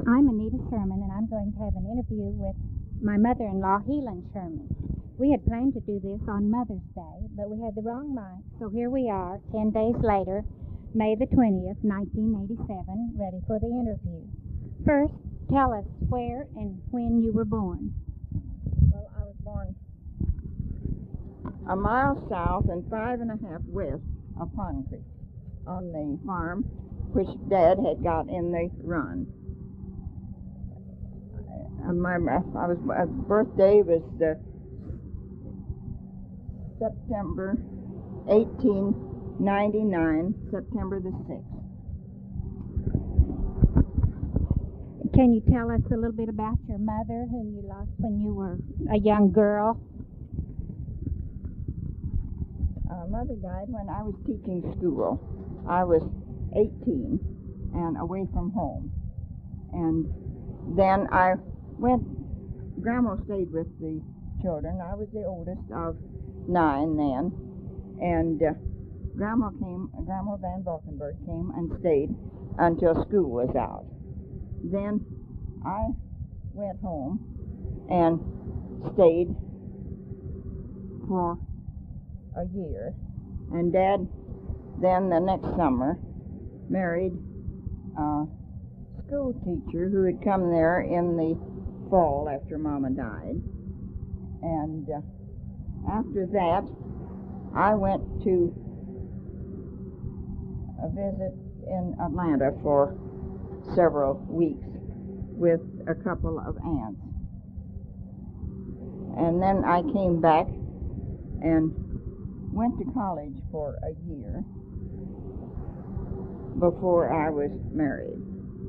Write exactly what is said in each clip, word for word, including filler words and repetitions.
I'm Anita Sherman, and I'm going to have an interview with my mother-in-law, Helen Sherman. We had planned to do this on Mother's Day, but we had the wrong mic, so here we are, ten days later, May the twentieth, nineteen eighty-seven, ready for the interview. First, tell us where and when you were born. Well, I was born a mile south and five and a half west of Pond Creek on the farm which Dad had got in the run. Uh, my, I was, my birthday was the September eighteen ninety-nine, September the sixth. Can you tell us a little bit about your mother, whom you lost when you were a young girl? Uh, mother died when I was teaching school. I was eighteen and away from home. And then I went, Grandma stayed with the children. I was the oldest of nine then. And uh, Grandma came, Grandma Van Valkenburg came and stayed until school was out. Then I went home and stayed for a year. And Dad, then the next summer, married a school teacher who had come there in the fall after Mama died. And uh, after that, I went to a visit in Atlanta for several weeks with a couple of aunts. And then I came back and went to college for a year before I was married.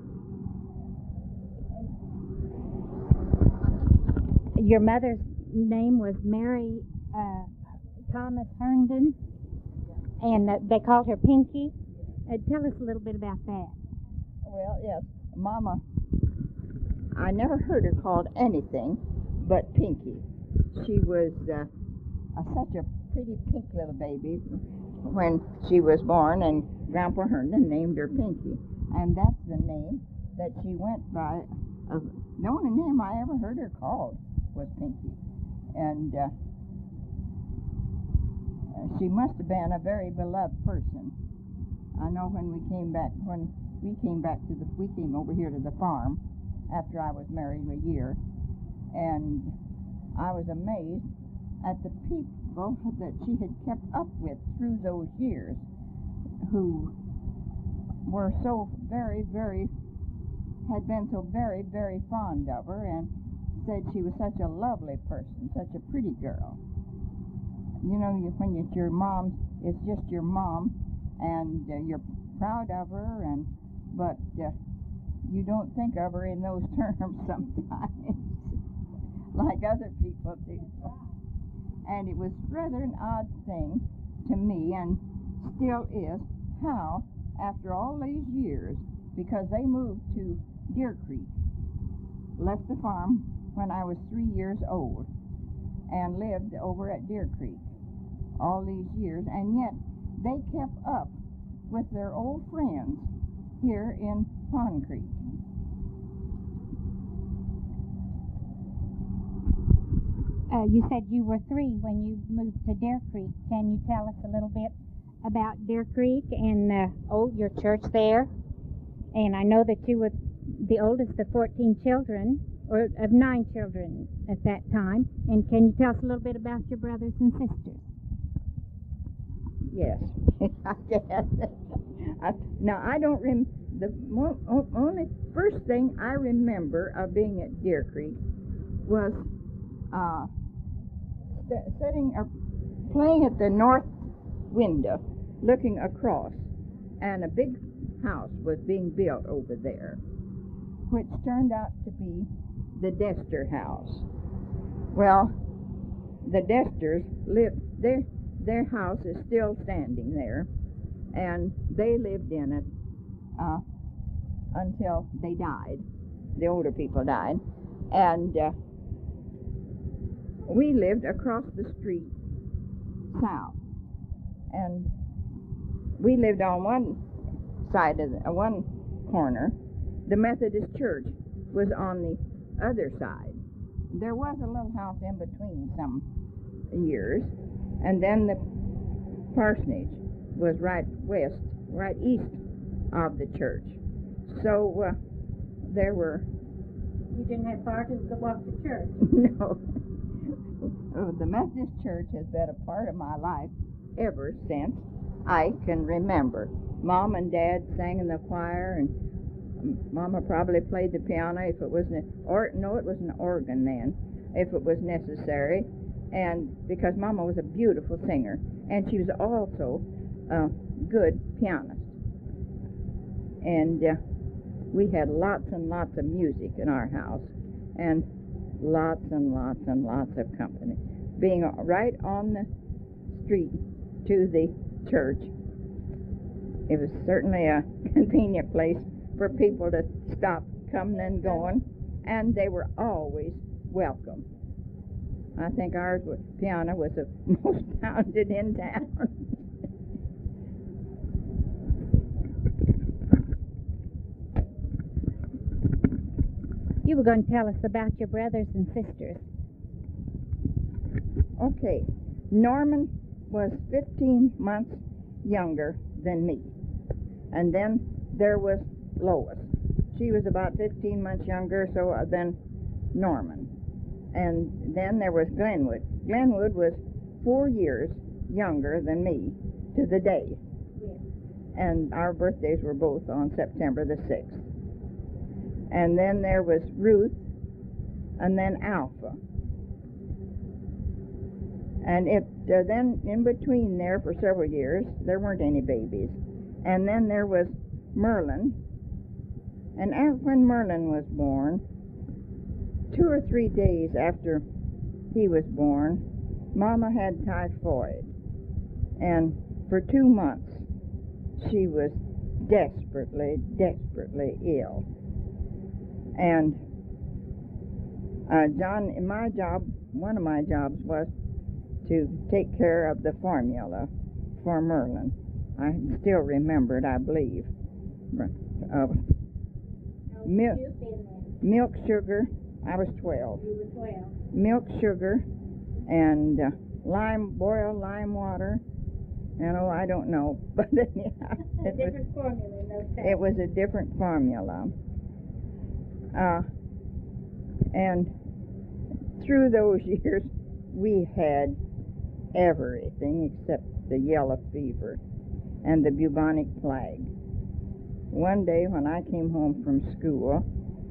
Your mother's name was Mary uh, Thomas Herndon, and uh, they called her Pinky. Uh, tell us a little bit about that. Well, yes, Mama, I never heard her called anything but Pinky. She was uh, a, such a pretty pink little baby when she was born, and Grandpa Herndon named her Pinky. And that's the name that she went by. Uh, the only name I ever heard her called was Pinky. And uh, she must have been a very beloved person. I know when we came back, when we came back to the, we came over here to the farm after I was married a year, and I was amazed at the people that she had kept up with through those years, who were so very, very, had been so very, very fond of her, and said she was such a lovely person, such a pretty girl. You know, you, when it's your mom, it's just your mom, and uh, you're proud of her, and but uh, you don't think of her in those terms sometimes, like other people do. And it was rather an odd thing to me, and still is, how, after all these years, because they moved to Deer Creek, left the farm when I was three years old, and lived over at Deer Creek all these years, and yet they kept up with their old friends here in Pond Creek. Uh, you said you were three when you moved to Deer Creek. Can you tell us a little bit about Deer Creek and uh, oh, your church there? And I know that you were the oldest of fourteen children, or of nine children at that time. And can you tell us a little bit about your brothers and sisters? Yes, I guess. I, now, I don't rem. The mo only first thing I remember of being at Deer Creek was uh, sitting or playing at the north window, looking across, and a big house was being built over there, which turned out to be the Dester house. Well, the Desters lived there. Their house is still standing there, and they lived in it uh, until they died. The older people died, and uh, we lived across the street south, and we lived on one side of the, uh, one corner, the Methodist church was on the other side. There was a little house in between some years, and then the parsonage was right west, right east of the church. So uh, there were... You didn't have far to go walk to church? No. Oh, the Methodist Church has been a part of my life ever since I can remember. Mom and Dad sang in the choir, and Mama probably played the piano if it was ne- or no, it was an organ then, if it was necessary. And because Mama was a beautiful singer, and she was also a good pianist. And uh, we had lots and lots of music in our house, and lots and lots and lots of company. Being right on the street to the church, it was certainly a convenient place for people to stop coming and going, and they were always welcome. I think ours was, piano was the most pounded in town. You were going to tell us about your brothers and sisters. Okay, Norman was fifteen months younger than me. And then there was Lois. She was about fifteen months younger so than Norman. And then there was Glenwood. Glenwood was four years younger than me to the day. Yes. And our birthdays were both on September the sixth. And then there was Ruth, and then Alpha. And it uh, then in between there for several years, there weren't any babies. And then there was Merlin. And af- when Merlin was born, two or three days after he was born, Mama had typhoid. And for two months, she was desperately, desperately ill. And uh, John, my job, one of my jobs was to take care of the formula for Merlin. I still remember it, I believe. Uh, milk, milk, sugar. I was twelve. You were twelve. Milk, sugar, and uh, lime, boiled lime water. And oh, I don't know, but yeah, A different was, formula in those days. it was a different formula. Uh, and through those years, we had everything except the yellow fever and the bubonic plague. One day when I came home from school,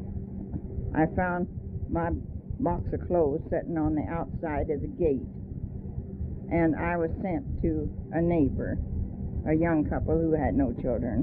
I found my box of clothes sitting on the outside of the gate, and I was sent to a neighbor, a young couple who had no children.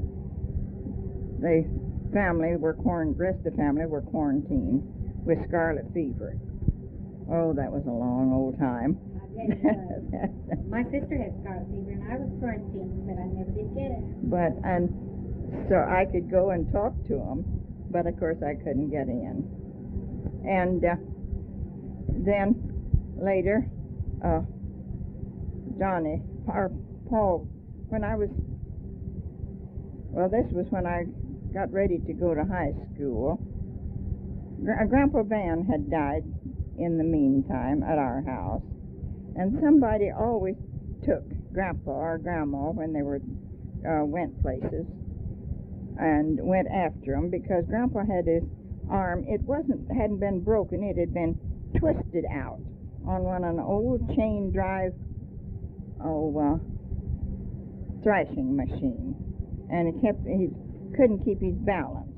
The family were quarant- rest of the family were quarantined with scarlet fever. Oh, that was a long old time. I bet it was. My sister had scarlet fever, and I was quarantined, but I never did get it. But and so I could go and talk to them, but of course I couldn't get in. And uh, then later, uh, Johnny, or Paul, when I was, well, this was when I got ready to go to high school. Gra- Grandpa Van had died in the meantime at our house, and somebody always took Grandpa or Grandma when they were uh, went places and went after him, because Grandpa had his arm, it wasn't hadn't been broken, it had been twisted out on one an old chain drive oh uh, thrashing machine, and it kept he couldn't keep his balance.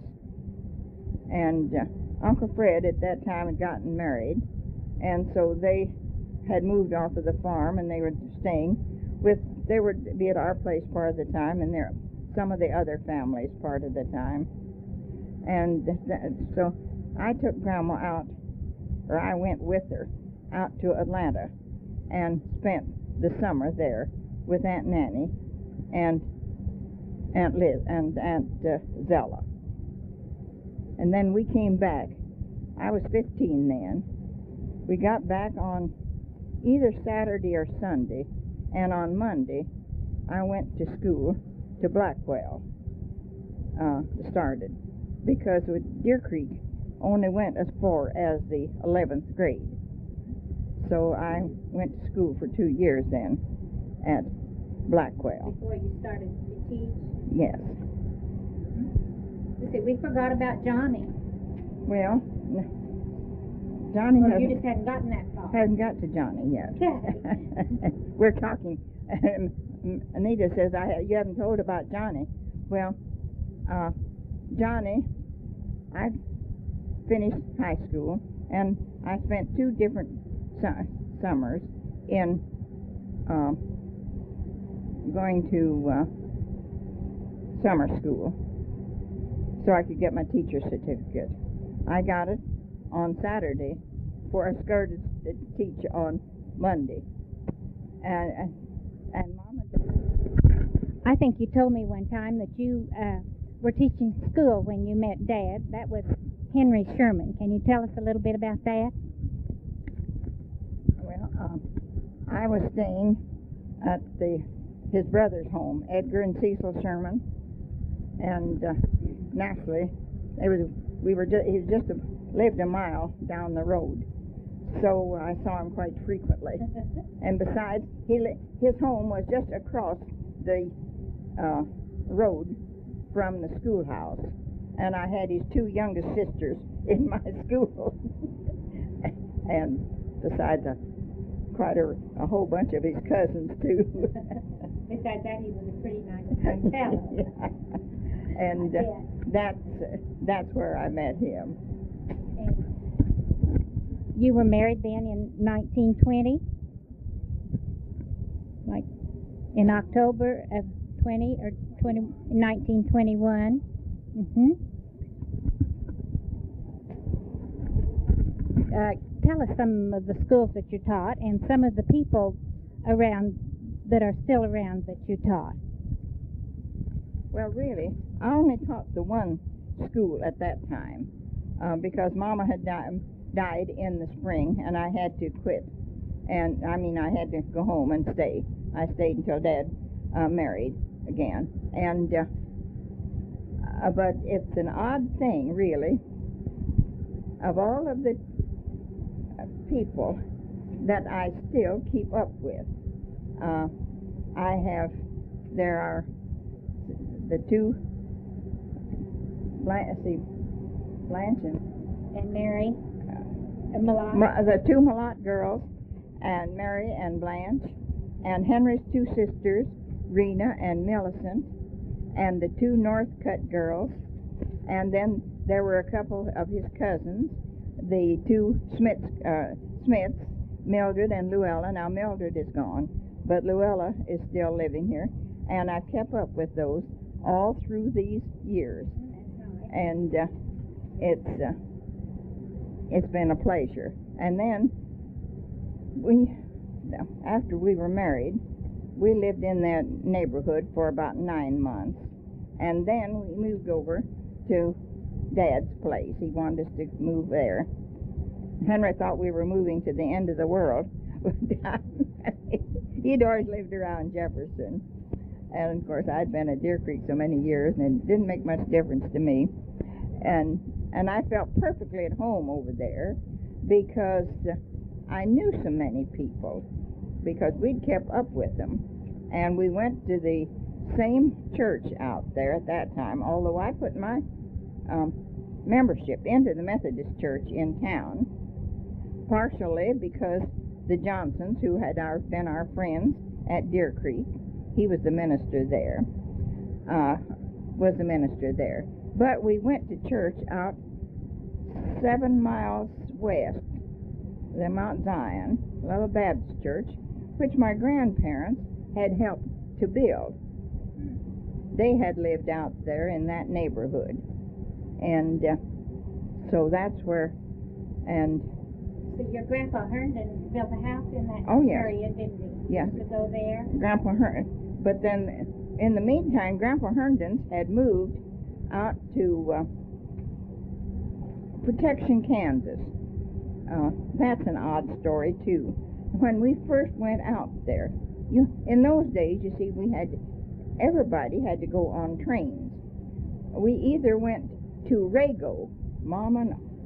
And uh, Uncle Fred at that time had gotten married, and so they had moved off of the farm, and they were staying with they were be at our place part of the time, and there some of the other families part of the time. And th- so I took Grandma out, or I went with her out to Atlanta and spent the summer there with Aunt Nanny and Aunt Liz and Aunt uh, Zella. And then we came back. I was fifteen then. We got back on either Saturday or Sunday, and on Monday I went to school to Blackwell, uh, started, because with Deer Creek only went as far as the eleventh grade. So I went to school for two years then at Blackwell. Before you started to teach? Yes. Let's see, we forgot about Johnny. Well, Johnny Well, hasn't, you just hadn't gotten that far. hasn't got to Johnny yet. We're talking. Anita says, I you haven't told about Johnny. Well, uh, Johnny, I finished high school, and I spent two different su- summers in um, going to uh, summer school so I could get my teacher's certificate. I got it on Saturday for I started to teach on Monday. And, and, and Mom and Dad. I think you told me one time that you uh, were teaching school when you met Dad. That was Henry Sherman. Can you tell us a little bit about that? Well, um, I was staying at the his brother's home, Edgar and Cecil Sherman, and uh, naturally, it was we were just, he just a, lived a mile down the road, so I saw him quite frequently. And besides, he li- his home was just across the uh, road from the schoolhouse, and I had his two youngest sisters in my school, and besides, uh, quite a, a whole bunch of his cousins too. Besides that, he was a pretty nice young fellow. Yeah. And uh, that's uh, that's where I met him. And you were married then in nineteen twenty, like in October of twenty or twenty nineteen twenty-one. Mm-hmm. Uh, tell us some of the schools that you taught and some of the people around that are still around that you taught. Well, really, I only taught the one school at that time uh, because Mama had di- died in the spring, and I had to quit. And I mean, I had to go home and stay. I stayed until Dad uh, married again. And uh, uh, but it's an odd thing, really. Of all of the uh, people that I still keep up with, uh, I have. There are the two. Blanche, see, Blanche and And Mary, uh, and Malak. Ma- the two Malott girls, and Mary and Blanche, and Henry's two sisters, Rena and Millicent, and the two Northcutt girls, and then there were a couple of his cousins, the two Smiths, uh, Smiths, Mildred and Luella. Now Mildred is gone, but Luella is still living here, and I've kept up with those all through these years. And uh, it's uh, it's been a pleasure. And then we, after we were married, we lived in that neighborhood for about nine months, and then we moved over to Dad's place. He wanted us to move there. Henry thought we were moving to the end of the world. He'd always lived around Jefferson. And, of course, I'd been at Deer Creek so many years, and it didn't make much difference to me. And and I felt perfectly at home over there because uh, I knew so many people, because we'd kept up with them. And we went to the same church out there at that time, although I put my um, membership into the Methodist church in town, partially because the Johnsons, who had our, been our friends at Deer Creek, he was the minister there, uh, was the minister there. But we went to church out seven miles west, the Mount Zion, Little Baptist Church, which my grandparents had helped to build. They had lived out there in that neighborhood. And uh, so that's where, and... So your Grandpa Herndon built a house in that Oh, yes. area, didn't he? Yes. To go there? Grandpa Herndon. But then, in the meantime, Grandpa Herndon's had moved out to uh, Protection, Kansas. Uh, that's an odd story, too. When we first went out there, you, in those days, you see, we had, everybody had to go on trains. We either went to Rago, Mom and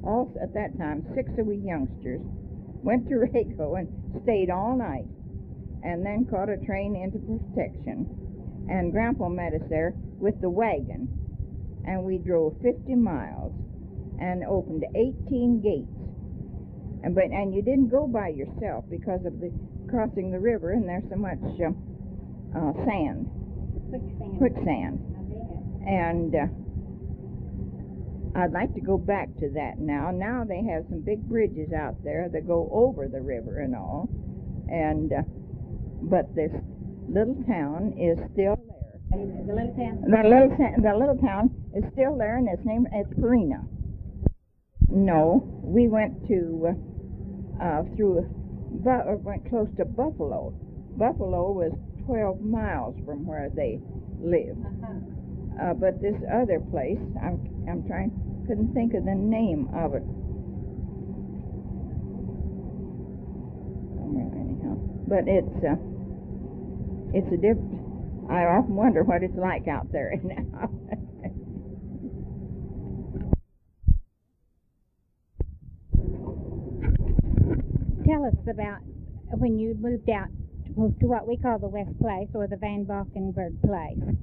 all at that time, six of we youngsters, went to Waco and stayed all night, and then caught a train into Protection. And Grandpa met us there with the wagon, and we drove fifty miles and opened eighteen gates. And but and you didn't go by yourself because of the crossing the river, and there's so much uh, uh, sand, Quicksand. quicksand, I bet. and. Uh, I'd like to go back to that now. Now they have some big bridges out there that go over the river and all. And, uh, but this little town is still there. The little town? The little, ta- the little town is still there, and its name is Perina. No, we went to, uh, uh, through, Bu- went close to Buffalo. Buffalo was twelve miles from where they live. Uh-huh. Uh, but this other place, I'm I'm trying, couldn't think of the name of it. Well, anyhow, but it's uh, it's a diff. I often wonder what it's like out there now. Tell us about when you moved out to, to what we call the West Place, or the Van Valkenburg Place.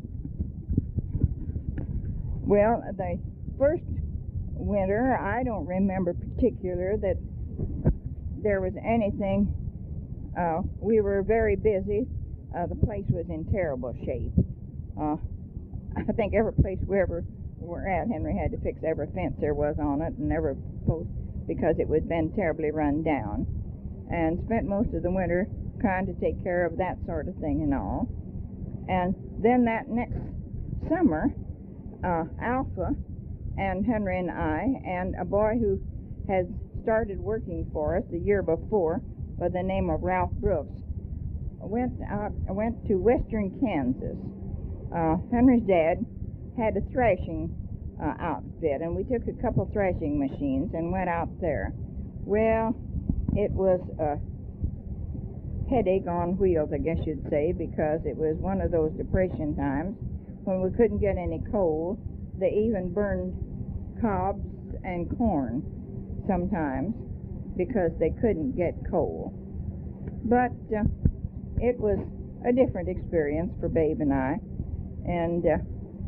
Well, the first winter, I don't remember particular that there was anything. Uh, we were very busy. Uh, the place was in terrible shape. Uh, I think every place we ever were at, Henry had to fix every fence there was on it and every post because it was been terribly run down. And spent most of the winter trying to take care of that sort of thing and all. And then that next summer, Uh, Alpha and Henry and I and a boy who had started working for us the year before by the name of Ralph Brooks went out went to western Kansas. Uh, Henry's dad had a thrashing uh, outfit, and we took a couple thrashing machines and went out there. Well, it was a headache on wheels, I guess you'd say, because it was one of those depression times when we couldn't get any coal. They even burned cobs and corn sometimes because they couldn't get coal. But uh, it was a different experience for Babe and I, and uh,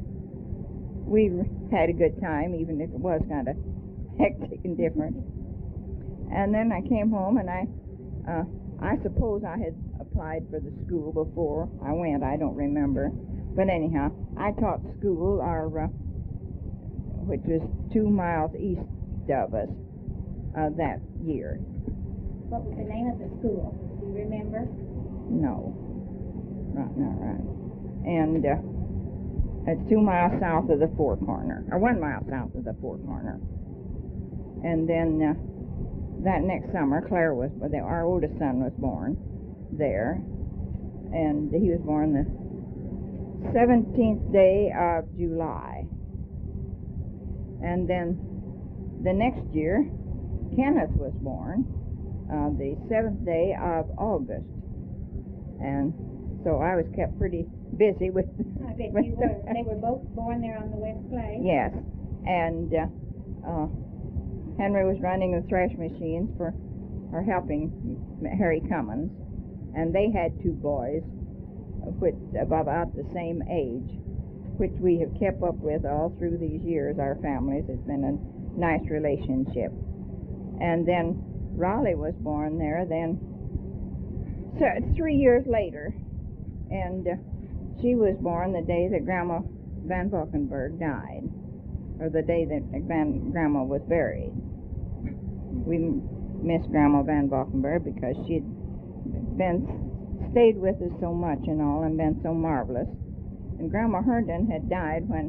we had a good time, even if it was kind of hectic and different. And then I came home, and I, uh, I suppose I had applied for the school before I went. I don't remember. But anyhow, I taught school, our, uh, which was two miles east of us uh, that year. What was the name of the school? Do you remember? No, right, not right. And uh, it's two miles south of the Four Corner, or one mile south of the Four Corner. And then uh, that next summer, Claire was, our oldest son was born there, and he was born the seventeenth day of July. And then the next year, Kenneth was born uh, the seventh day of August. And so I was kept pretty busy with... I bet with you were. They were both born there on the West Place. Yes. And uh, uh, Henry was running the thrash machines for, or helping Harry Cummins. And they had two boys, which about the same age, which we have kept up with all through these years, our families. It's been a nice relationship. And then Raleigh was born there then so, three years later, and uh, she was born the day that Grandma Van Valkenburg died, or the day that Van, Grandma was buried. We miss Grandma Van Valkenburg because she'd been stayed with us so much and all, and been so marvelous. And Grandma Herndon had died when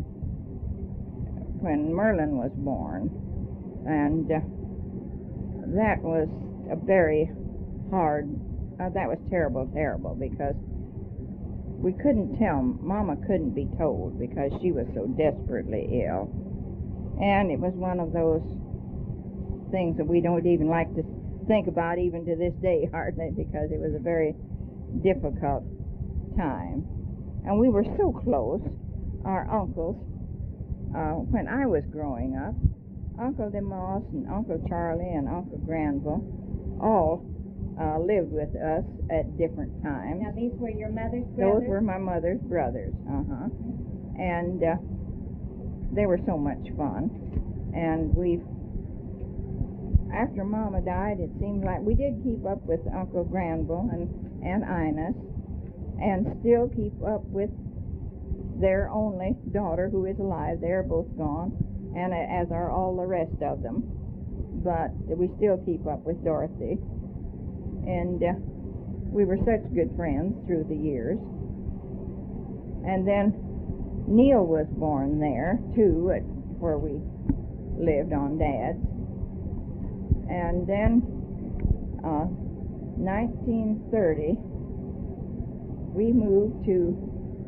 when Merlin was born, and uh, that was a very hard. Uh, that was terrible, terrible because we couldn't tell. Mama couldn't be told because she was so desperately ill, and it was one of those things that we don't even like to think about even to this day hardly, because it was a very difficult time. And we were so close, our uncles, uh, when I was growing up, Uncle DeMoss and Uncle Charlie and Uncle Granville all uh, lived with us at different times. Now, these were your mother's brothers? Those were my mother's brothers, uh-huh. And uh, they were so much fun. And we, after Mama died, it seemed like we did keep up with Uncle Granville and Aunt Ines, and still keep up with their only daughter who is alive. They're both gone, and as are all the rest of them. But we still keep up with Dorothy. And uh, we were such good friends through the years. And then Neil was born there, too, at where we lived on Dad's. And then, uh, nineteen thirty, we moved to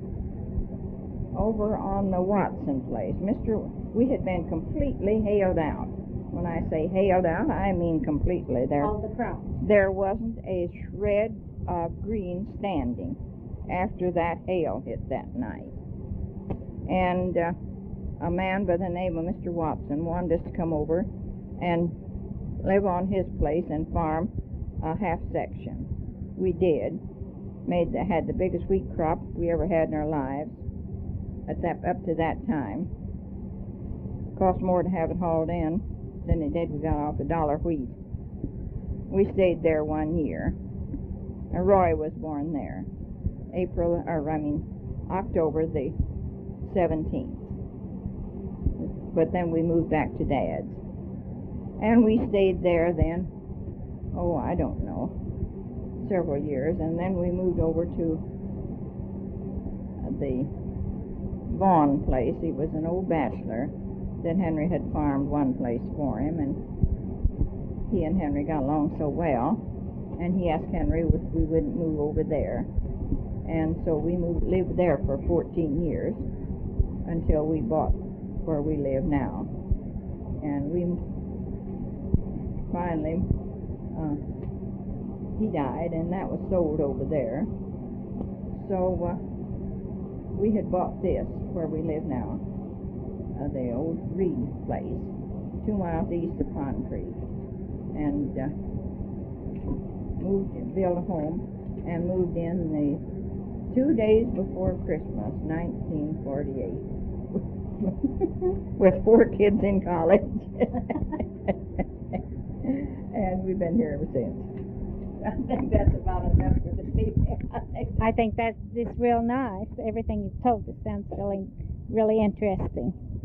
over on the Watson place. Mister We had been completely hailed out. When I say hailed out, I mean completely. There, All the crops. there wasn't a shred of green standing after that hail hit that night. And uh, a man by the name of Mister Watson wanted us to come over and live on his place and farm a half section. We did. Made the, had the biggest wheat crop we ever had in our lives at that up to that time. Cost more to have it hauled in than it did we got off a dollar wheat. We stayed there one year. And Roy was born there, April, or I mean, October the seventeenth. But then we moved back to Dad's. And we stayed there then, oh, I don't know, several years. And then we moved over to the Vaughn place. He was an old bachelor that Henry had farmed one place for him, and he and Henry got along so well, and he asked Henry if we wouldn't move over there. And so we moved, lived there for fourteen years until we bought where we live now. And we finally, uh, he died, and that was sold over there. So uh, we had bought this where we live now, uh, the old Reed place, two miles east of Pond Creek, and uh, moved, built a home, and moved in the two days before Christmas, nineteen forty-eight, with four kids in college. And we've been here ever since. I think that's about enough for this evening. I think that's just real nice. Everything you've told us sounds really, really interesting.